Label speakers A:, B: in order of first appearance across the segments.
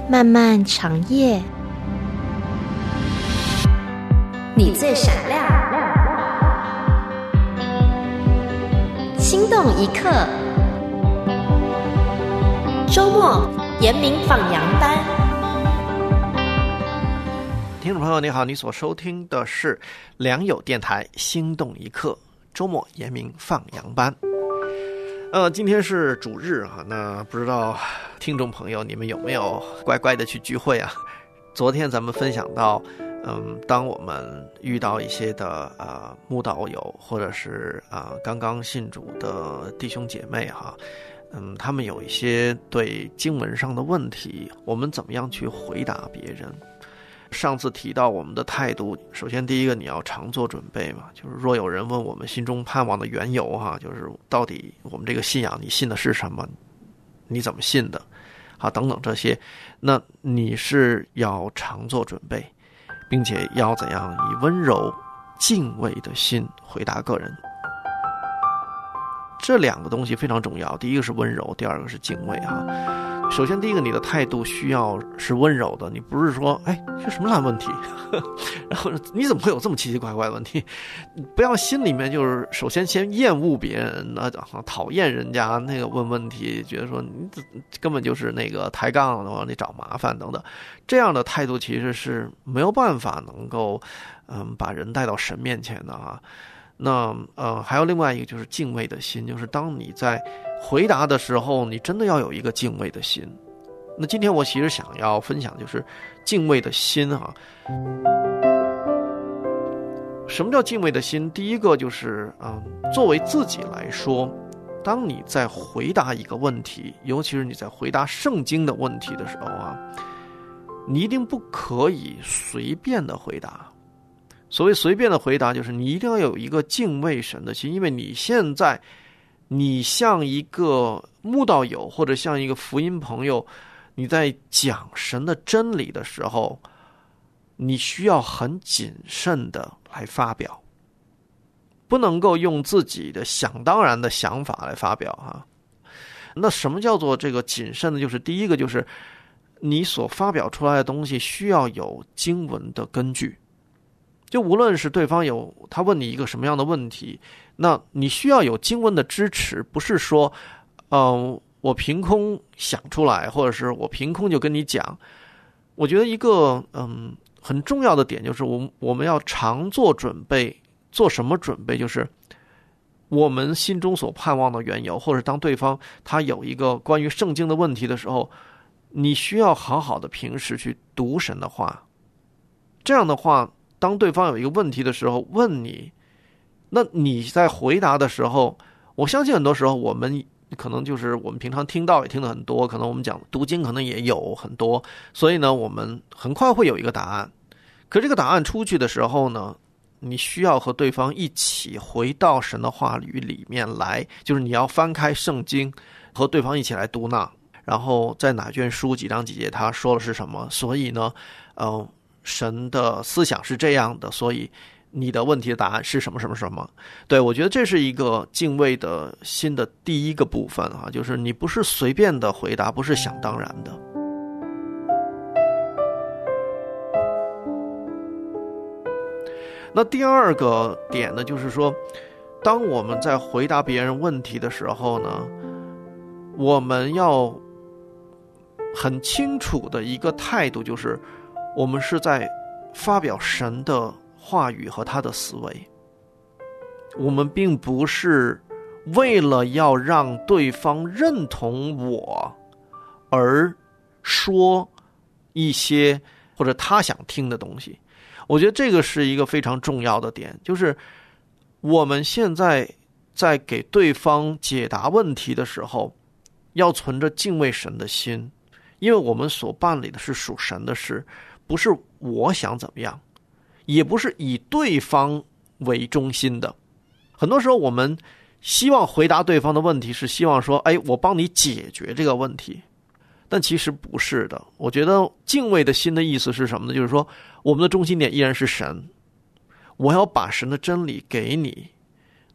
A: 漫漫长夜，你最闪亮，心动一刻。周末严明放羊班。
B: 听众朋友你好，你所收听的是良友电台心动一刻周末严明放羊班。今天是主日啊，那不知道听众朋友你们有没有乖乖的去聚会啊？昨天咱们分享到，当我们遇到一些的慕道友或者是刚刚信主的弟兄姐妹哈，他们有一些对经文上的问题，我们怎么样去回答别人？上次提到我们的态度，首先第一个你要常做准备嘛，就是若有人问我们心中盼望的缘由哈，就是到底我们这个信仰你信的是什么，你怎么信的啊，等等这些，那你是要常做准备，并且要怎样以温柔敬畏的心回答个人。这两个东西非常重要，第一个是温柔，第二个是敬畏哈。首先第一个，你的态度需要是温柔的，你不是说这什么烂问题然后你怎么会有这么奇奇怪怪的问题，不要心里面就是首先先厌恶别人讨厌人家那个问问题，觉得说你根本就是那个抬杠的话你找麻烦等等，这样的态度其实是没有办法能够把人带到神面前的啊。那还有另外一个就是敬畏的心，就是当你在回答的时候，你真的要有一个敬畏的心。那今天我其实想要分享就是敬畏的心啊。什么叫敬畏的心？第一个就是作为自己来说，当你在回答一个问题，尤其是你在回答圣经的问题的时候啊，你一定不可以随便的回答。所谓随便的回答，就是你一定要有一个敬畏神的心，因为你现在你像一个慕道友或者像一个福音朋友，你在讲神的真理的时候，你需要很谨慎的来发表，不能够用自己的想当然的想法来发表哈。那什么叫做这个谨慎呢？就是第一个就是你所发表出来的东西需要有经文的根据。就无论是对方他问你一个什么样的问题，那你需要有经文的支持，不是说我凭空想出来，或者是我凭空就跟你讲。我觉得一个很重要的点就是我们要常做准备。做什么准备？就是我们心中所盼望的缘由，或者当对方他有一个关于圣经的问题的时候，你需要好好的平时去读神的话。这样的话，当对方有一个问题的时候问你，那你在回答的时候，我相信很多时候我们可能就是我们平常听到也听得很多，可能我们讲读经可能也有很多，所以呢我们很快会有一个答案。可这个答案出去的时候呢，你需要和对方一起回到神的话语里面来，就是你要翻开圣经和对方一起来读纳，然后在哪卷书几章几节他说的是什么，所以呢神的思想是这样的，所以你的问题的答案是什么什么什么。对，我觉得这是一个敬畏的心的第一个部分啊，就是你不是随便的回答，不是想当然的。那第二个点呢，就是说当我们在回答别人问题的时候呢，我们要很清楚的一个态度，就是我们是在发表神的话语和他的思维，我们并不是为了要让对方认同我而说一些或者他想听的东西。我觉得这个是一个非常重要的点，就是我们现在在给对方解答问题的时候，要存着敬畏神的心，因为我们所办理的是属神的事，不是我想怎么样，也不是以对方为中心的。很多时候我们希望回答对方的问题是希望说我帮你解决这个问题，但其实不是的。我觉得敬畏的心的意思是什么呢？就是说我们的中心点依然是神，我要把神的真理给你，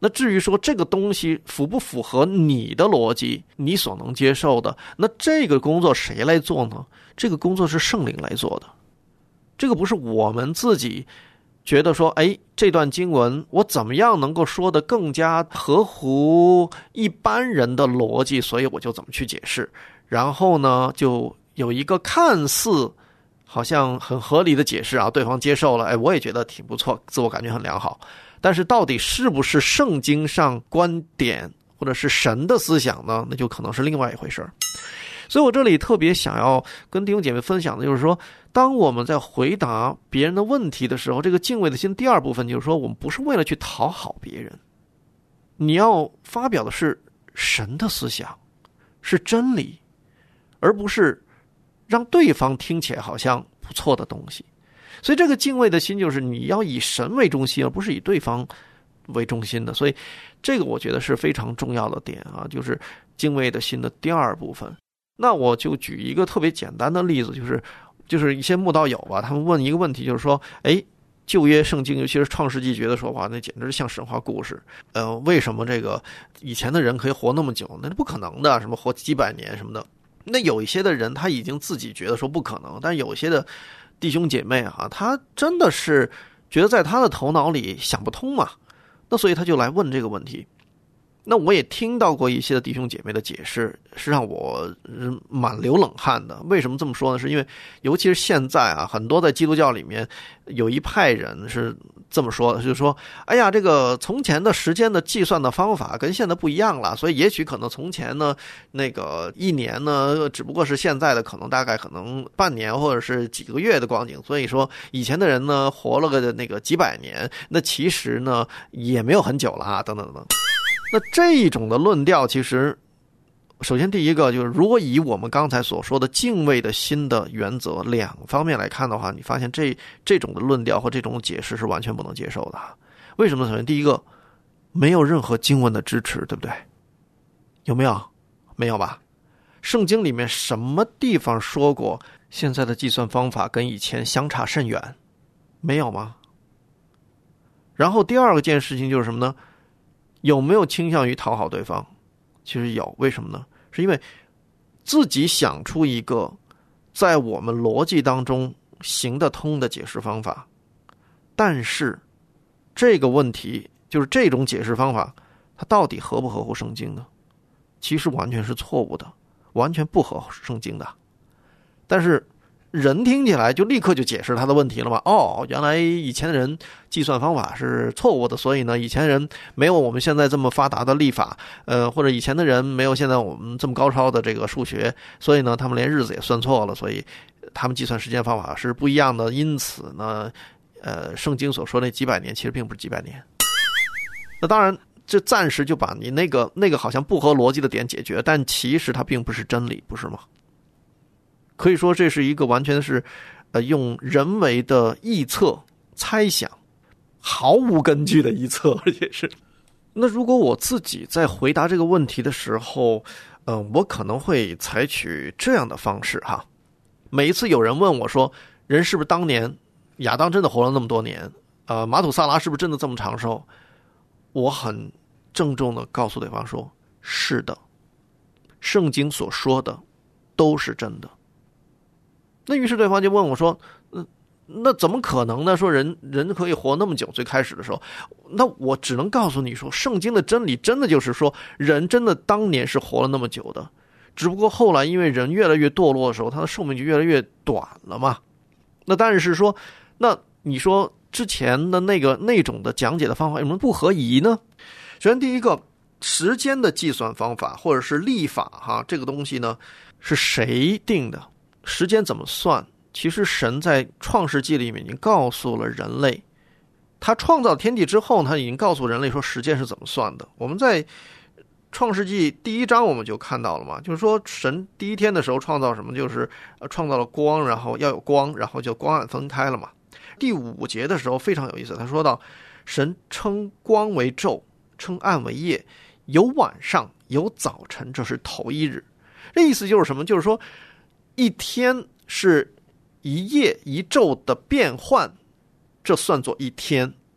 B: 那至于说这个东西符不符合你的逻辑，你所能接受的，那这个工作谁来做呢？这个工作是圣灵来做的。这个不是我们自己觉得说，这段经文我怎么样能够说得更加合乎一般人的逻辑，所以我就怎么去解释，然后呢就有一个看似好像很合理的解释啊，对方接受了，我也觉得挺不错，自我感觉很良好。但是到底是不是圣经上观点或者是神的思想呢？那就可能是另外一回事。所以我这里特别想要跟弟兄姐妹分享的就是说，当我们在回答别人的问题的时候，这个敬畏的心第二部分就是说，我们不是为了去讨好别人，你要发表的是神的思想，是真理，而不是让对方听起来好像不错的东西。所以这个敬畏的心就是你要以神为中心，而不是以对方为中心的。所以这个我觉得是非常重要的点啊，就是敬畏的心的第二部分。那我就举一个特别简单的例子，就是一些慕道友吧，他们问一个问题，就是说，旧约圣经，尤其是创世纪，觉得说哇，那简直是像神话故事。为什么这个以前的人可以活那么久？那不可能的，什么活几百年什么的。那有一些的人他已经自己觉得说不可能，但有一些的弟兄姐妹啊，他真的是觉得在他的头脑里想不通嘛，那所以他就来问这个问题。那我也听到过一些的弟兄姐妹的解释，是让我蛮流冷汗的。为什么这么说呢？是因为尤其是现在啊，很多在基督教里面有一派人是这么说的，就是说，这个从前的时间的计算的方法跟现在不一样了，所以也许可能从前呢，那个一年呢，只不过是现在的可能大概可能半年或者是几个月的光景，所以说以前的人呢活了个那个几百年，那其实呢也没有很久了啊，等等等等。那这一种的论调，其实首先第一个就是，如果以我们刚才所说的敬畏的心的原则两方面来看的话，你发现这种的论调或这种解释是完全不能接受的。为什么？首先第一个，没有任何经文的支持，对不对？有没有？没有吧？圣经里面什么地方说过现在的计算方法跟以前相差甚远？没有吗？然后第二个件事情就是什么呢？有没有倾向于讨好对方？其实有。为什么呢？是因为自己想出一个在我们逻辑当中行得通的解释方法，但是这个问题就是这种解释方法它到底合不合乎圣经呢？其实完全是错误的，完全不合圣经的。但是人听起来就立刻就解释他的问题了嘛？原来以前的人计算方法是错误的，所以呢，以前人没有我们现在这么发达的历法，或者以前的人没有现在我们这么高超的这个数学，所以呢，他们连日子也算错了，所以他们计算时间方法是不一样的。因此呢，圣经所说的几百年其实并不是几百年。那当然，这暂时就把你那个好像不合逻辑的点解决，但其实它并不是真理，不是吗？可以说这是一个完全是用人为的臆测猜想，毫无根据的臆测，而且是。那如果我自己在回答这个问题的时候，我可能会采取这样的方式哈。每一次有人问我说，人是不是当年亚当真的活了那么多年？马土萨拉是不是真的这么长寿？我很郑重的告诉对方说，是的，圣经所说的都是真的。那于是对方就问我说，那怎么可能呢？说人可以活那么久，最开始的时候，那我只能告诉你说，圣经的真理真的就是说，人真的当年是活了那么久的，只不过后来因为人越来越堕落的时候，他的寿命就越来越短了嘛。那但是说，那你说之前的那种的讲解的方法有什么不合宜呢？首先第一个，时间的计算方法或者是历法哈，这个东西呢是谁定的？时间怎么算？其实神在创世纪里面已经告诉了人类，他创造天地之后，他已经告诉人类说时间是怎么算的。我们在创世纪第1章我们就看到了嘛，就是说神第一天的时候创造什么，就是创造了光，然后要有光，然后就光暗分开了嘛。第5节的时候非常有意思，他说到神称光为昼，称暗为夜，有晚上有早晨，这是头1日。这意思就是什么？就是说一天是一夜一昼的变换，这算作一天。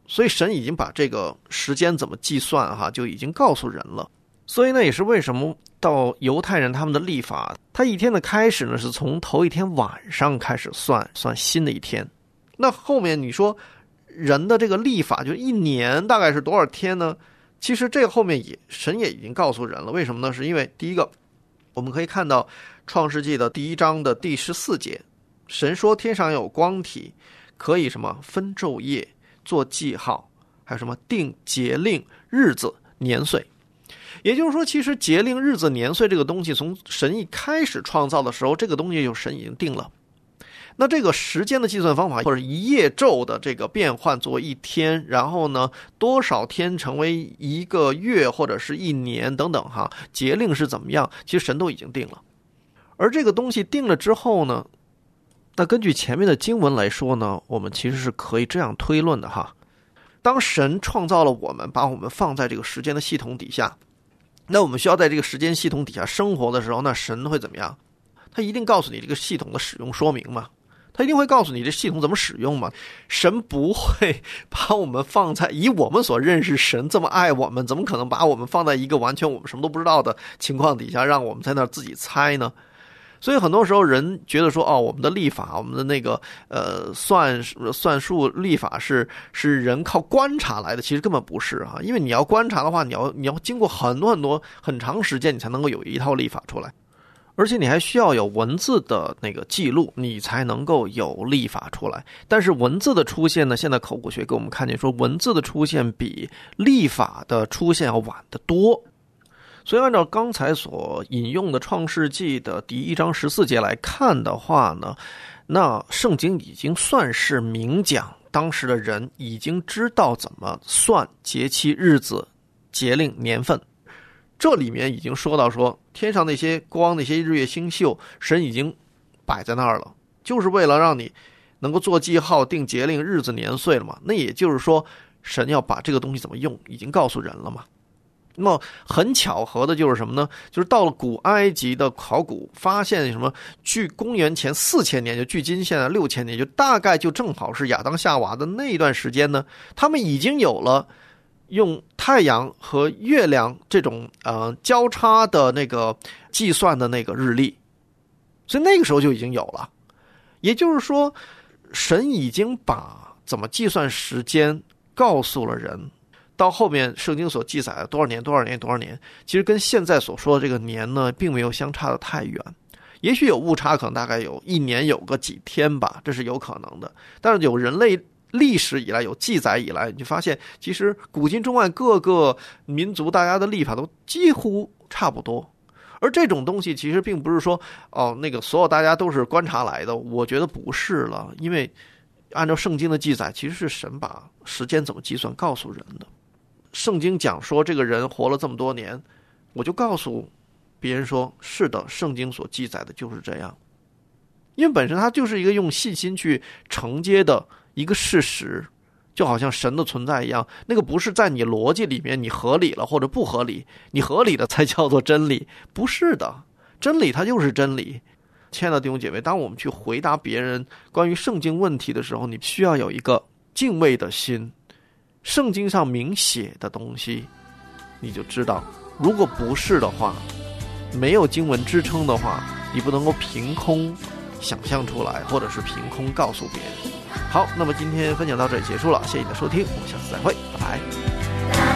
B: 所以神已经把这个时间怎么计算就已经告诉人了。所以呢，也是为什么到犹太人他们的历法，他一天的开始呢是从头一天晚上开始算新的一天。那后面你说人的这个历法，就一年大概是多少天呢？其实这个后面神也已经告诉人了。为什么呢？是因为第一个，我们可以看到创世纪的第1章的第14节，神说天上有光体，可以什么分昼夜，做记号，还有什么定节令日子年岁。也就是说，其实节令日子年岁这个东西，从神一开始创造的时候，这个东西就神已经定了。那这个时间的计算方法，或者一夜昼的这个变换作为一天，然后呢多少天成为一个月或者是一年等等节令是怎么样，其实神都已经定了。而这个东西定了之后呢，那根据前面的经文来说呢，我们其实是可以这样推论的当神创造了我们，把我们放在这个时间的系统底下，那我们需要在这个时间系统底下生活的时候，那神会怎么样？他一定告诉你这个系统的使用说明嘛，他一定会告诉你这系统怎么使用嘛。神不会把我们放在以我们所认识神这么爱我们，怎么可能把我们放在一个完全我们什么都不知道的情况底下，让我们在那儿自己猜呢？所以很多时候人觉得说我们的历法，我们的那个算术历法是人靠观察来的，其实根本不是因为你要观察的话，你要经过很多很长时间，你才能够有一套历法出来，而且你还需要有文字的那个记录，你才能够有历法出来。但是文字的出现呢，现在考古学给我们看见说，文字的出现比历法的出现要晚得多。所以按照刚才所引用的创世纪的第1章14节来看的话呢，那圣经已经算是明讲，当时的人已经知道怎么算节期日子节令年份。这里面已经说到说，天上那些光那些日月星宿，神已经摆在那儿了，就是为了让你能够做记号定节令日子年岁了嘛。那也就是说神要把这个东西怎么用已经告诉人了嘛。那么很巧合的就是什么呢？就是到了古埃及的考古发现什么，距公元前4000年，就距今现在6000年，就大概就正好是亚当夏娃的那一段时间呢，他们已经有了用太阳和月亮这种交叉的那个计算的那个日历，所以那个时候就已经有了。也就是说，神已经把怎么计算时间告诉了人。到后面圣经所记载的多少年，其实跟现在所说的这个年呢，并没有相差的太远。也许有误差，可能大概有一年有个几天吧，这是有可能的。但是有人类历史以来，有记载以来，你就发现其实古今中外各个民族大家的历法都几乎差不多。而这种东西其实并不是说那个所有大家都是观察来的，我觉得不是了。因为按照圣经的记载，其实是神把时间怎么计算告诉人的。圣经讲说这个人活了这么多年，我就告诉别人说，是的，圣经所记载的就是这样。因为本身它就是一个用信心去承接的一个事实，就好像神的存在一样，那个不是在你逻辑里面你合理了或者不合理，你合理的才叫做真理，不是的，真理它就是真理。亲爱的弟兄姐妹，当我们去回答别人关于圣经问题的时候，你需要有一个敬畏的心。圣经上明写的东西你就知道，如果不是的话，没有经文支撑的话，你不能够凭空想象出来，或者是凭空告诉别人。好，那么今天分享到这里结束了，谢谢你的收听，我们下次再会，拜拜。